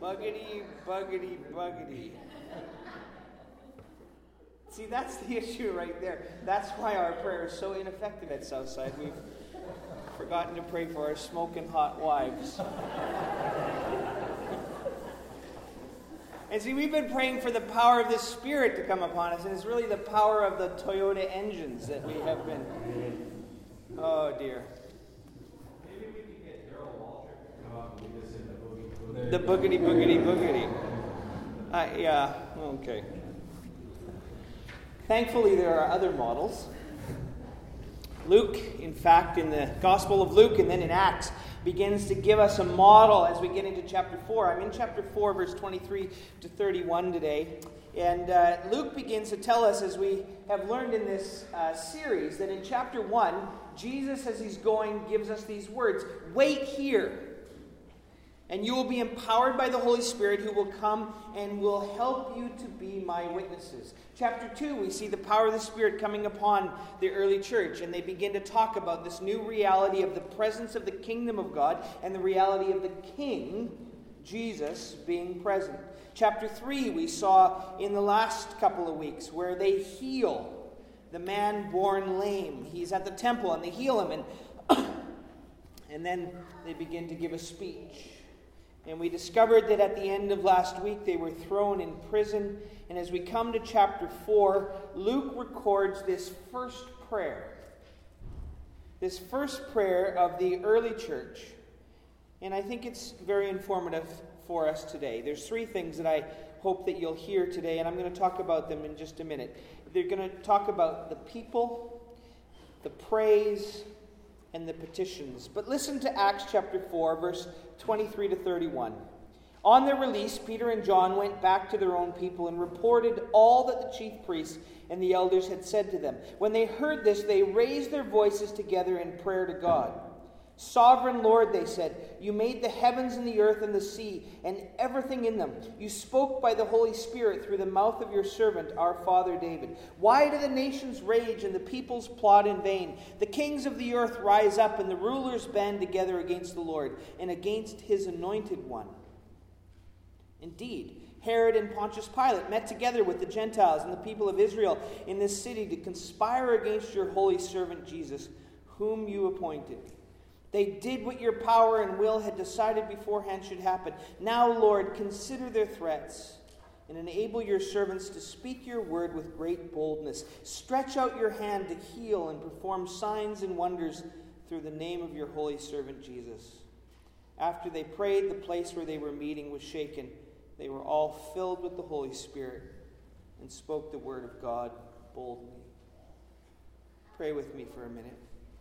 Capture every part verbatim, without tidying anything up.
Buggity, buggity, buggity. See, that's the issue right there. That's why our prayer is so ineffective at Southside. We've forgotten to pray for our smoking hot wives. And see, we've been praying for the power of the Spirit to come upon us, and it's really the power of the Toyota engines that we have been. Oh, dear. Maybe we could get Daryl Walter to come up and lead us in the boogie. The boogity, boogity, boogity. Uh, yeah, okay. Thankfully, there are other models. Luke, in fact, in the Gospel of Luke and then in Acts, begins to give us a model as we get into chapter four. I'm in chapter four, verse twenty-three to thirty-one today. And uh, Luke begins to tell us, as we have learned in this uh, series, that in chapter one, Jesus, as he's going, gives us these words: "Wait here, and you will be empowered by the Holy Spirit, who will come and will help you to be my witnesses." Chapter two, we see the power of the Spirit coming upon the early church, and they begin to talk about this new reality of the presence of the kingdom of God and the reality of the King, Jesus, being present. Chapter three, we saw in the last couple of weeks, where they heal the man born lame. He's at the temple, and they heal him, and, and then they begin to give a speech. And we discovered that at the end of last week they were thrown in prison. And as we come to chapter four, Luke records this first prayer. This first prayer of the early church. And I think it's very informative for us today. There's three things that I hope that you'll hear today, and I'm going to talk about them in just a minute. They're going to talk about the people, the praise, and the petitions. But listen to Acts chapter four, verse twenty-three to thirty-one. On their release, Peter and John went back to their own people and reported all that the chief priests and the elders had said to them. When they heard this, they raised their voices together in prayer to God. "Sovereign Lord," they said, "you made the heavens and the earth and the sea and everything in them. You spoke by the Holy Spirit through the mouth of your servant, our father David. Why do the nations rage and the peoples plot in vain? The kings of the earth rise up and the rulers band together against the Lord and against his anointed one." Indeed, Herod and Pontius Pilate met together with the Gentiles and the people of Israel in this city to conspire against your holy servant Jesus, whom you appointed. They did what your power and will had decided beforehand should happen. Now, Lord, consider their threats and enable your servants to speak your word with great boldness. Stretch out your hand to heal and perform signs and wonders through the name of your holy servant Jesus. After they prayed, the place where they were meeting was shaken. They were all filled with the Holy Spirit and spoke the word of God boldly. Pray with me for a minute.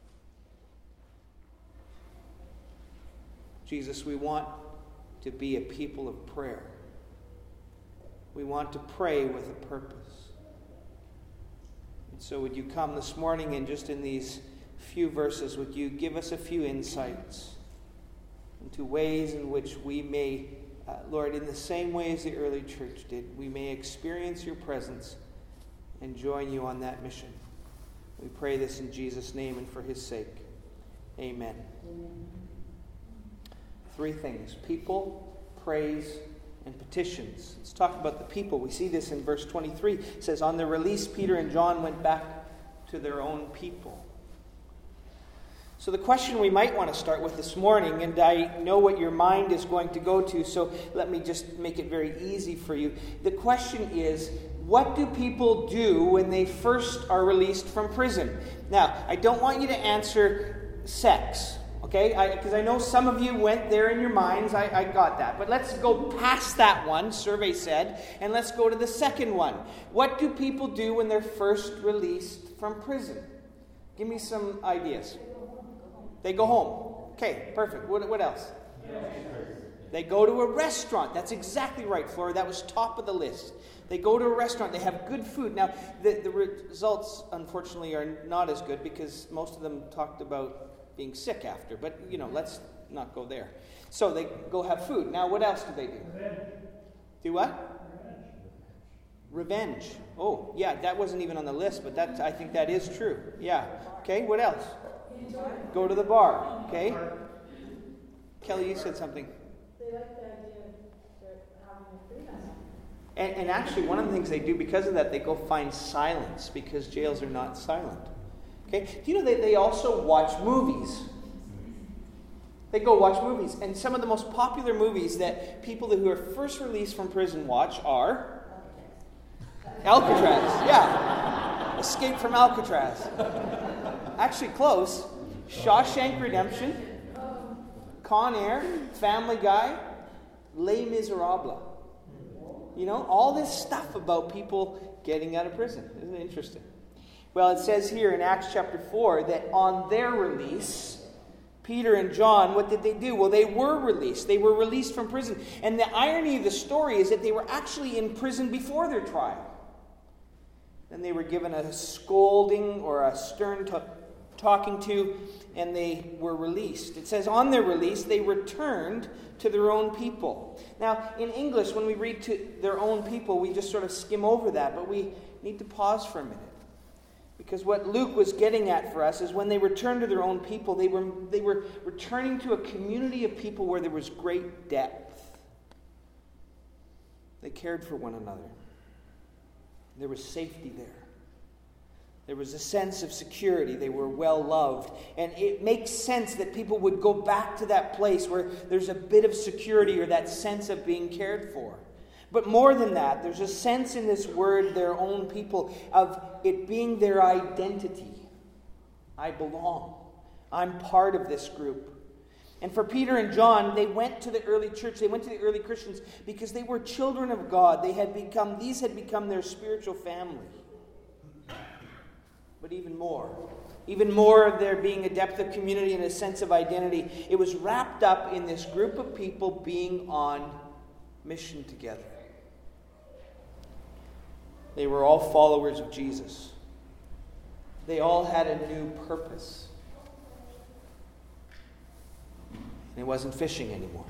Jesus, we want to be a people of prayer. We want to pray with a purpose. And so would you come this morning, and just in these few verses, would you give us a few insights into ways in which we may, uh, Lord, in the same way as the early church did, we may experience your presence and join you on that mission. We pray this in Jesus' name and for his sake. Amen. Amen. Three things: people, praise, and petitions. Let's talk about the people. We see this in verse twenty-three. It says, "On their release, Peter and John went back to their own people." So the question we might want to start with this morning, and I know what your mind is going to go to, so let me just make it very easy for you. The question is, what do people do when they first are released from prison? Now, I don't want you to answer sex. Okay, because I, I know some of you went there in your minds. I, I got that. But let's go past that one, survey said, and let's go to the second one. What do people do when they're first released from prison? Give me some ideas. They go home. Okay, perfect. What, what else? They go to a restaurant. That's exactly right, Flora. That was top of the list. They go to a restaurant. They have good food. Now, the, the results, unfortunately, are not as good because most of them talked about being sick after, but you know, let's not go there. So they go have food. Now, what else do they do? Revenge. Do what? Revenge. Revenge. Oh, yeah, that wasn't even on the list, but that I think that is true. Yeah. Okay, what else? Go to the bar. Okay. Kelly, you said something. They like the idea that And, and actually, one of the things they do because of that, they go find silence because jails are not silent. Okay? Do you know that they also watch movies? They go watch movies. And some of the most popular movies that people who are first released from prison watch are Alcatraz. Yeah. Escape from Alcatraz. Actually, close. Shawshank Redemption, Con Air, Family Guy, Les Miserables. You know, all this stuff about people getting out of prison. Isn't it interesting? Well, it says here in Acts chapter four that on their release, Peter and John, what did they do? Well, they were released. They were released from prison. And the irony of the story is that they were actually in prison before their trial. And they were given a scolding or a stern t- talking to, and they were released. It says on their release, they returned to their own people. Now, in English, when we read to their own people, we just sort of skim over that, but we need to pause for a minute. Because what Luke was getting at for us is when they returned to their own people, they were, they were returning to a community of people where there was great depth. They cared for one another. There was safety there. There was a sense of security. They were well loved. And it makes sense that people would go back to that place where there's a bit of security or that sense of being cared for. But more than that, there's a sense in this word, their own people, of it being their identity. I belong. I'm part of this group. And for Peter and John, they went to the early church, they went to the early Christians because they were children of God. They had become, these had become their spiritual family. But even more, even more of there being a depth of community and a sense of identity, it was wrapped up in this group of people being on mission together. They were all followers of Jesus. They all had a new purpose. And it wasn't fishing anymore.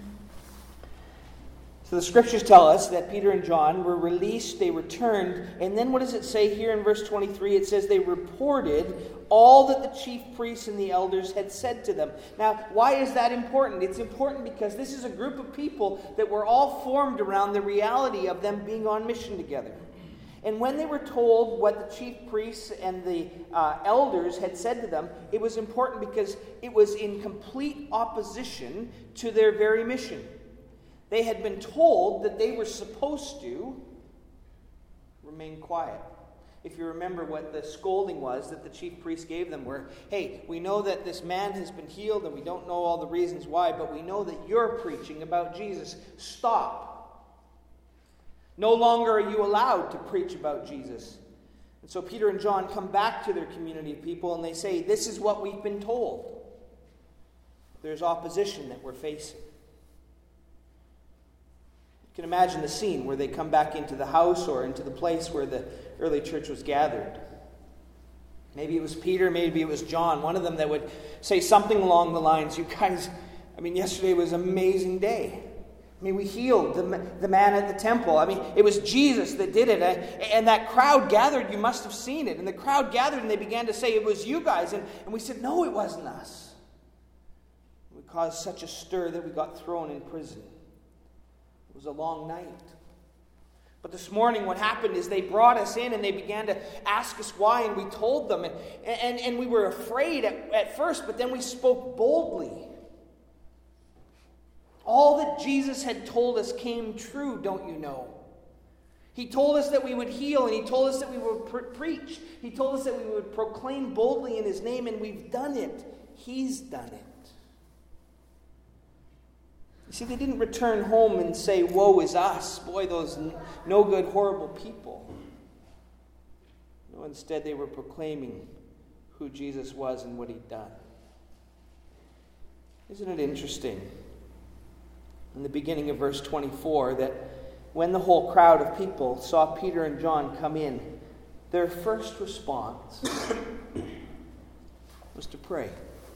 So the scriptures tell us that Peter and John were released, they returned, and then what does it say here in verse twenty-three? It says they reported all that the chief priests and the elders had said to them. Now, why is that important? It's important because this is a group of people that were all formed around the reality of them being on mission together. And when they were told what the chief priests and the uh, elders had said to them, it was important because it was in complete opposition to their very mission. They had been told that they were supposed to remain quiet. If you remember what the scolding was that the chief priest gave them were, hey, we know that this man has been healed and we don't know all the reasons why, but we know that you're preaching about Jesus. Stop. No longer are you allowed to preach about Jesus. And so Peter and John come back to their community of people and they say, this is what we've been told. There's opposition that we're facing. You can imagine the scene where they come back into the house or into the place where the early church was gathered. Maybe it was Peter, maybe it was John, one of them that would say something along the lines, you guys, I mean, yesterday was an amazing day. I mean, we healed the, the man at the temple. I mean, it was Jesus that did it. And that crowd gathered, you must have seen it. And the crowd gathered and they began to say, it was you guys. And, and we said, no, it wasn't us. We caused such a stir that we got thrown in prison. It was a long night. But this morning what happened is they brought us in and they began to ask us why, and we told them. And, and, and we were afraid at, at first, but then we spoke boldly. All that Jesus had told us came true, don't you know? He told us that we would heal, and He told us that we would pre- preach. He told us that we would proclaim boldly in His name, and we've done it. He's done it. You see, they didn't return home and say, woe is us. Boy, those no good, horrible people. No, instead they were proclaiming who Jesus was and what He'd done. Isn't it interesting? In the beginning of verse twenty-four, that when the whole crowd of people saw Peter and John come in, their first response was to pray.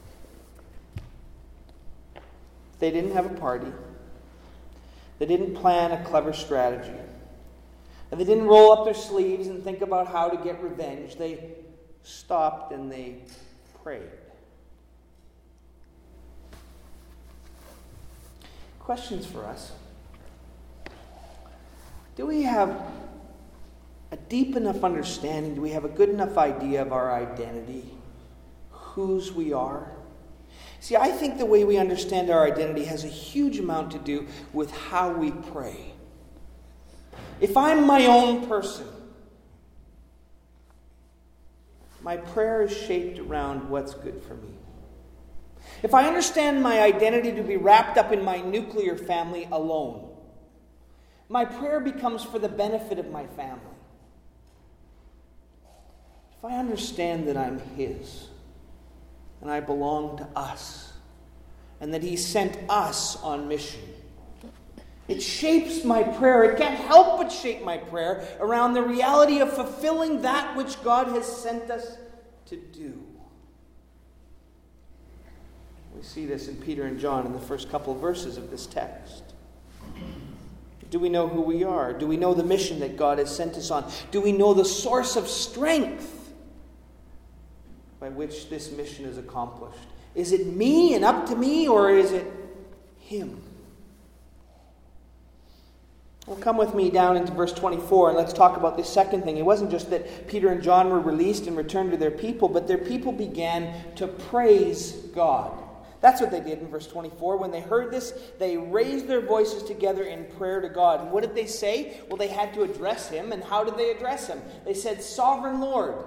They didn't have a party. They didn't plan a clever strategy. And they didn't roll up their sleeves and think about how to get revenge. They stopped and they prayed. Questions for us. Do we have a deep enough understanding? Do we have a good enough idea of our identity? Whose we are? See, I think the way we understand our identity has a huge amount to do with how we pray. If I'm my own person, my prayer is shaped around what's good for me. If I understand my identity to be wrapped up in my nuclear family alone, my prayer becomes for the benefit of my family. If I understand that I'm His, and I belong to us, and that He sent us on mission, it shapes my prayer. It can't help but shape my prayer around the reality of fulfilling that which God has sent us to do. We see this in Peter and John in the first couple of verses of this text. Do we know who we are? Do we know the mission that God has sent us on? Do we know the source of strength by which this mission is accomplished? Is it me and up to me, or is it Him? Well, come with me down into verse twenty-four, and let's talk about this second thing. It wasn't just that Peter and John were released and returned to their people, but their people began to praise God. That's what they did in verse twenty-four. When they heard this, they raised their voices together in prayer to God. And what did they say? Well, they had to address Him. And how did they address Him? They said, Sovereign Lord.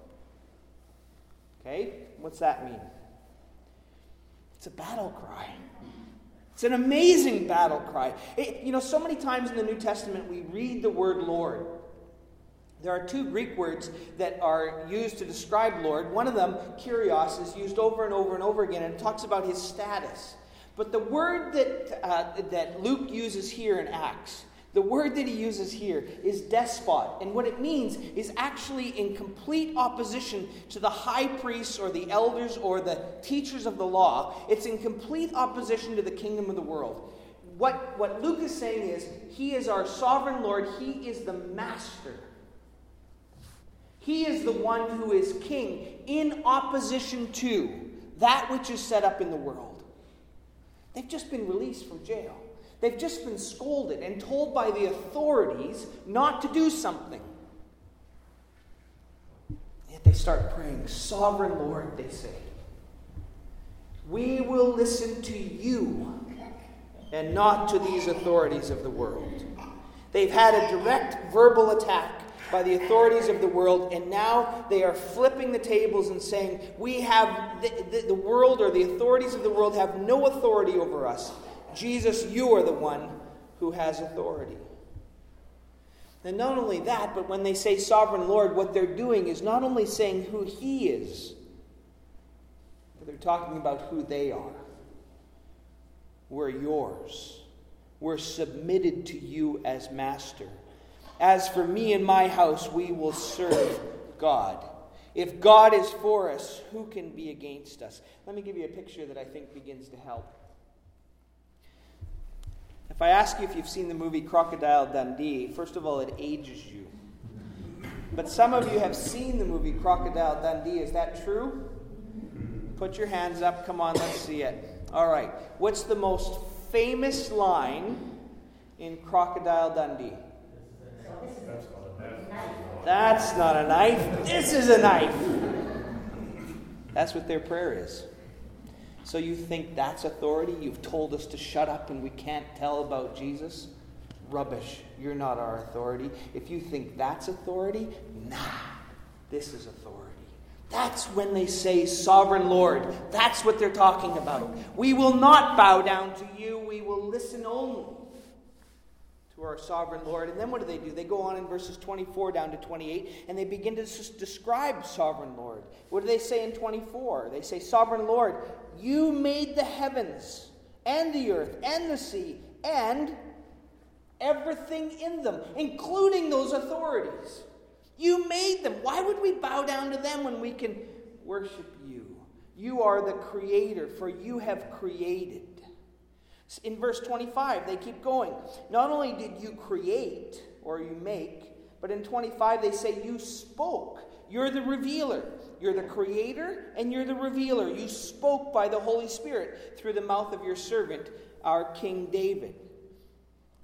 Okay, what's that mean? It's a battle cry. It's an amazing battle cry. It, you know, so many times in the New Testament we read the word Lord. There are two Greek words that are used to describe Lord. One of them, Kyrios, is used over and over and over again, and it talks about His status. But the word that, uh, that Luke uses here in Acts, the word that he uses here is despot. And what it means is actually in complete opposition to the high priests or the elders or the teachers of the law. It's in complete opposition to the kingdom of the world. What, what Luke is saying is, He is our sovereign Lord. He is the master. He is the one who is king in opposition to that which is set up in the world. They've just been released from jail. They've just been scolded and told by the authorities not to do something. Yet they start praying, Sovereign Lord, they say. We will listen to you and not to these authorities of the world. They've had a direct verbal attack by the authorities of the world, and now they are flipping the tables and saying, we have, the, the, the world or the authorities of the world have no authority over us. Jesus, you are the one who has authority. And not only that, but when they say Sovereign Lord, what they're doing is not only saying who He is, but they're talking about who they are. We're yours. We're submitted to you as master. As for me and my house, we will serve God. If God is for us, who can be against us? Let me give you a picture that I think begins to help. If I ask you if you've seen the movie Crocodile Dundee, first of all, it ages you. But some of you have seen the movie Crocodile Dundee. Is that true? Put your hands up. Come on, let's see it. All right. What's the most famous line in Crocodile Dundee? That's not a knife. This is a knife. That's what their prayer is. So you think that's authority? You've told us to shut up and we can't tell about Jesus? Rubbish. You're not our authority. If you think that's authority, nah, this is authority. That's when they say, Sovereign Lord. That's what they're talking about. We will not bow down to you. We will listen only to our sovereign Lord. And then what do they do? They go on in verses twenty-four down to twenty-eight, and they begin to s- describe sovereign Lord. What do they say in twenty-four? They say, Sovereign Lord, you made the heavens and the earth and the sea and everything in them, including those authorities. You made them. Why would we bow down to them when we can worship you? You are the creator, for you have created. In verse twenty-five, they keep going. Not only did you create, or you make, but in twenty-five they say you spoke. You're the revealer. You're the creator and you're the revealer. You spoke by the Holy Spirit through the mouth of your servant, our King David.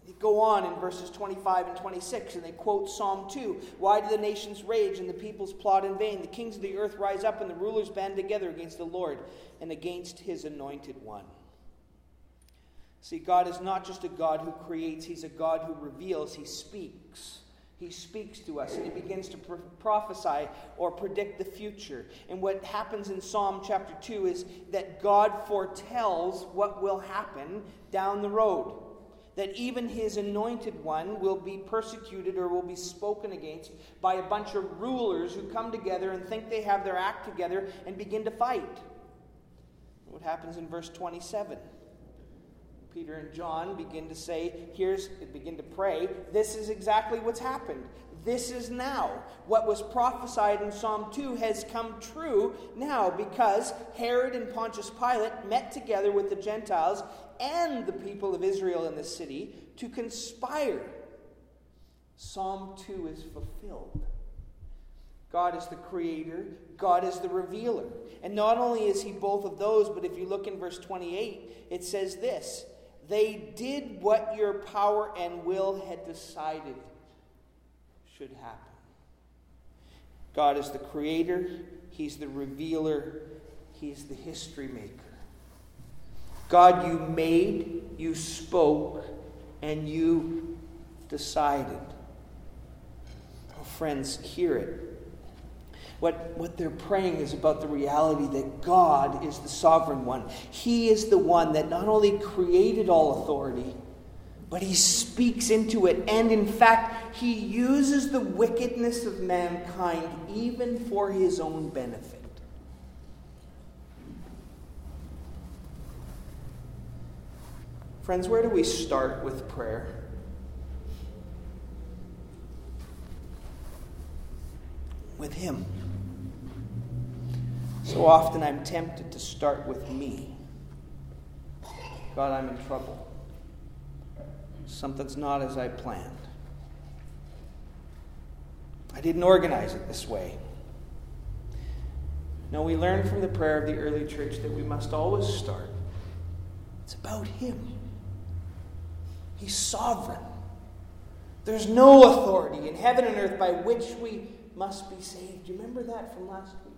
They go on in verses twenty-five and twenty-six, and they quote Psalm two. Why do the nations rage and the peoples plot in vain? The kings of the earth rise up and the rulers band together against the Lord and against his anointed one. See, God is not just a God who creates, he's a God who reveals, he speaks. He speaks to us and he begins to pro- prophesy or predict the future. And what happens in Psalm chapter two is that God foretells what will happen down the road. That even his anointed one will be persecuted or will be spoken against by a bunch of rulers who come together and think they have their act together and begin to fight. What happens in verse twenty-seven? Peter and John begin to say, here's, begin to pray, this is exactly what's happened. This is now. What was prophesied in Psalm two has come true now because Herod and Pontius Pilate met together with the Gentiles and the people of Israel in the city to conspire. Psalm two is fulfilled. God is the creator. God is the revealer. And not only is he both of those, but if you look in verse twenty-eight, it says this, they did what your power and will had decided should happen. God is the creator. He's the revealer. He's the history maker. God, you made, you spoke, and you decided. Oh, friends, hear it. What, what they're praying is about the reality that God is the sovereign one. He is the one that not only created all authority, but he speaks into it. And in fact, he uses the wickedness of mankind even for his own benefit. Friends, where do we start with prayer? With him. So often I'm tempted to start with me. God, I'm in trouble. Something's not as I planned. I didn't organize it this way. No, we learned from the prayer of the early church that we must always start. It's about him. He's sovereign. There's no authority in heaven and earth by which we must be saved. Do you remember that from last week?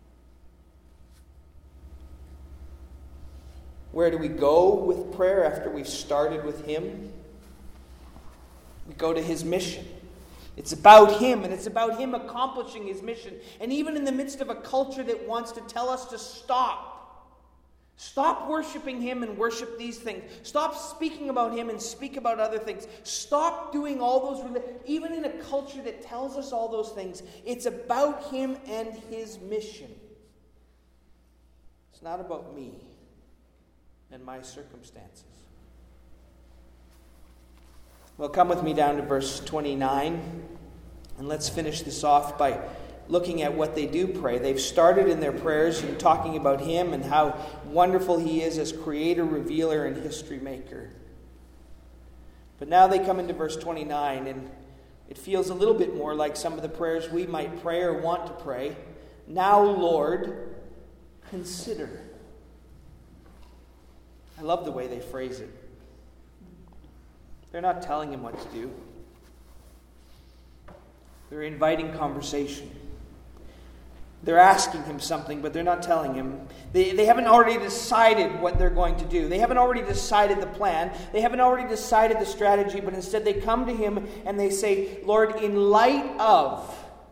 Where do we go with prayer after we've started with him? We go to his mission. It's about him, and it's about him accomplishing his mission. And even in the midst of a culture that wants to tell us to stop, stop worshiping him and worship these things. Stop speaking about him and speak about other things. Stop doing all those, even in a culture that tells us all those things. It's about him and his mission. It's not about me and my circumstances. Well, come with me down to verse twenty-nine, and let's finish this off by looking at what they do pray. They've started in their prayers and talking about him and how wonderful he is as creator, revealer, and history maker. But now they come into verse twenty-nine, and it feels a little bit more like some of the prayers we might pray or want to pray. Now, Lord, consider. I love the way they phrase it. They're not telling him what to do. They're inviting conversation. They're asking him something, but they're not telling him. They, they haven't already decided what they're going to do. They haven't already decided the plan. They haven't already decided the strategy, but instead they come to him and they say, Lord, in light of...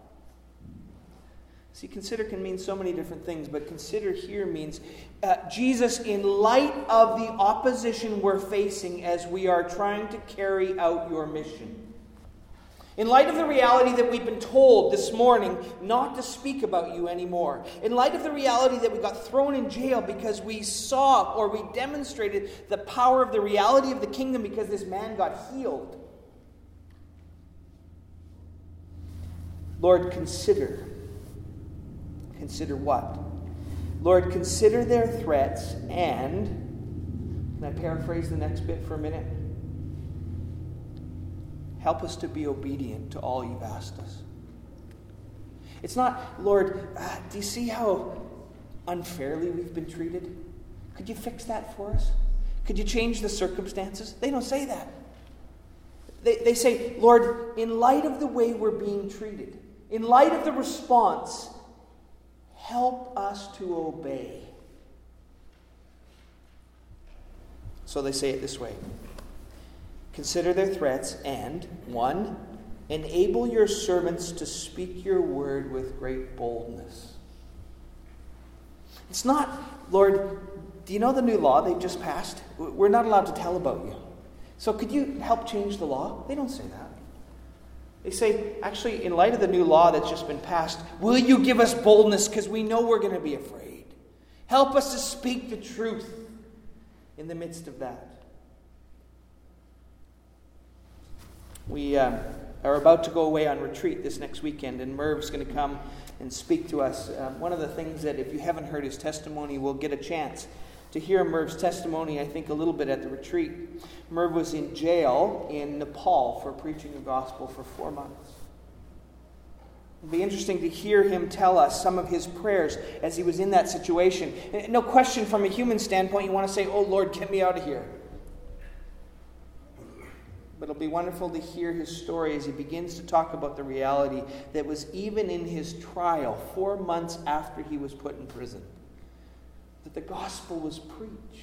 See, consider can mean so many different things, but consider here means uh, Jesus, in light of the opposition we're facing as we are trying to carry out your mission. In light of the reality that we've been told this morning not to speak about you anymore. In light of the reality that we got thrown in jail because we saw or we demonstrated the power of the reality of the kingdom because this man got healed. Lord, consider. Consider what? Lord, consider their threats and, can I paraphrase the next bit for a minute? Help us to be obedient to all you've asked us. It's not, Lord, uh, do you see how unfairly we've been treated? Could you fix that for us? Could you change the circumstances? They don't say that. They, they say, Lord, in light of the way we're being treated, in light of the response, help us to obey. So they say it this way. Consider their threats and, one, enable your servants to speak your word with great boldness. It's not, Lord, do you know the new law they've just passed? We're not allowed to tell about you. So could you help change the law? They don't say that. They say, actually, in light of the new law that's just been passed, will you give us boldness because we know we're going to be afraid? Help us to speak the truth in the midst of that. We um, are about to go away on retreat this next weekend, and Merv's going to come and speak to us. Um, one of the things that, if you haven't heard his testimony, we'll get a chance to hear Merv's testimony, I think, a little bit at the retreat. Merv was in jail in Nepal for preaching the gospel for four months. It'll be interesting to hear him tell us some of his prayers as he was in that situation. And no question, from a human standpoint, you want to say, oh, Lord, get me out of here. But it'll be wonderful to hear his story as he begins to talk about the reality that was even in his trial, four months after he was put in prison, that the gospel was preached.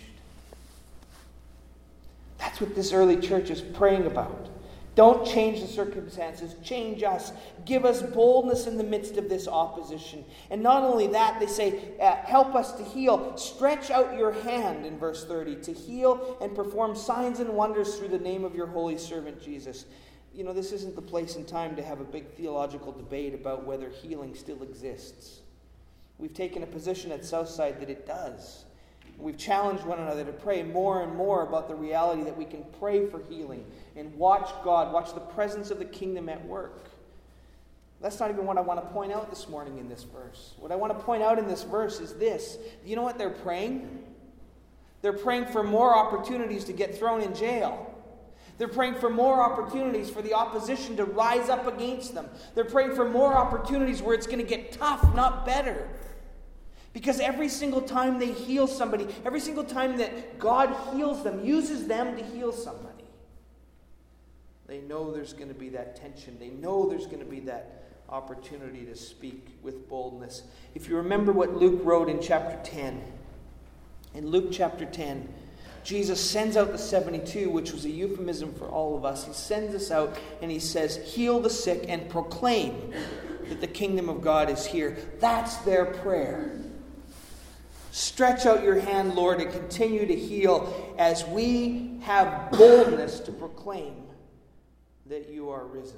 That's what this early church is praying about. Don't change the circumstances. Change us. Give us boldness in the midst of this opposition. And not only that, they say, uh, help us to heal. Stretch out your hand, in verse thirty, to heal and perform signs and wonders through the name of your holy servant Jesus. You know, this isn't the place and time to have a big theological debate about whether healing still exists. We've taken a position at Southside that it does. We've challenged one another to pray more and more about the reality that we can pray for healing and watch God, watch the presence of the kingdom at work. That's not even what I want to point out this morning in this verse. What I want to point out in this verse is this. Do you know what they're praying? They're praying for more opportunities to get thrown in jail. They're praying for more opportunities for the opposition to rise up against them. They're praying for more opportunities where it's going to get tough, not better. Because every single time they heal somebody, every single time that God heals them, uses them to heal somebody, they know there's going to be that tension. They know there's going to be that opportunity to speak with boldness. If you remember what Luke wrote in chapter ten, in Luke chapter ten, Jesus sends out the seventy-two, which was a euphemism for all of us. He sends us out and he says, heal the sick and proclaim that the kingdom of God is here. That's their prayer. Stretch out your hand, Lord, and continue to heal as we have boldness to proclaim that you are risen.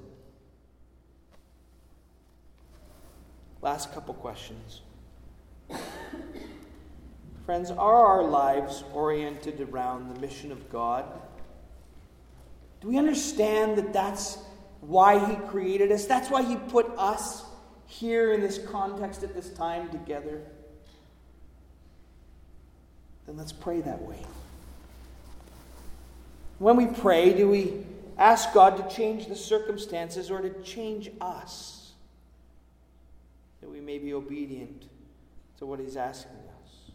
Last couple questions. Friends, are our lives oriented around the mission of God? Do we understand that that's why He created us? That's why He put us here in this context at this time together? Then let's pray that way. When we pray, do we ask God to change the circumstances or to change us? That we may be obedient to what He's asking us.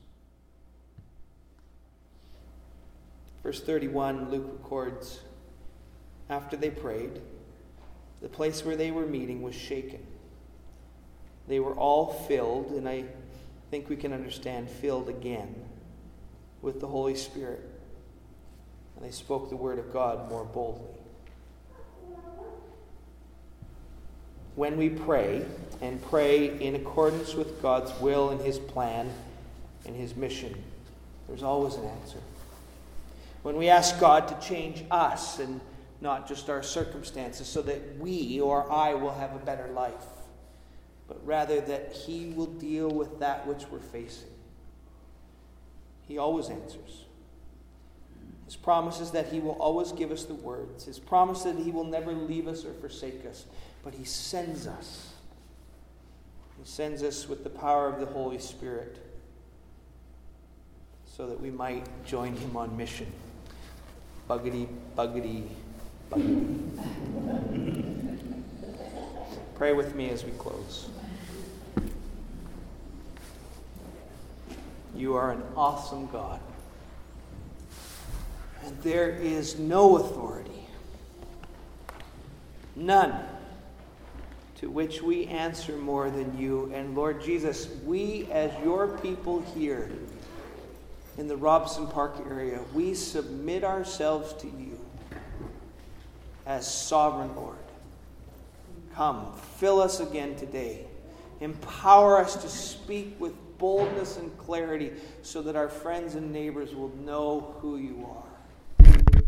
Verse thirty-one, Luke records, after they prayed, the place where they were meeting was shaken. They were all filled, and I think we can understand filled again, with the Holy Spirit. And they spoke the word of God more boldly. When we pray, and pray in accordance with God's will and His plan and His mission, there's always an answer. When we ask God to change us and not just our circumstances so that we or I will have a better life, but rather that He will deal with that which we're facing, He always answers. His promise is that He will always give us the words. His promise that He will never leave us or forsake us. But He sends us. He sends us with the power of the Holy Spirit so that we might join Him on mission. Buggity, buggity, buggity. Pray with me as we close. You are an awesome God. And there is no authority, None. To which we answer more than you. And Lord Jesus, we as your people here in the Robson Park area, we submit ourselves to you as sovereign Lord. Come, fill us again today. Empower us to speak with boldness and clarity so that our friends and neighbors will know who you are.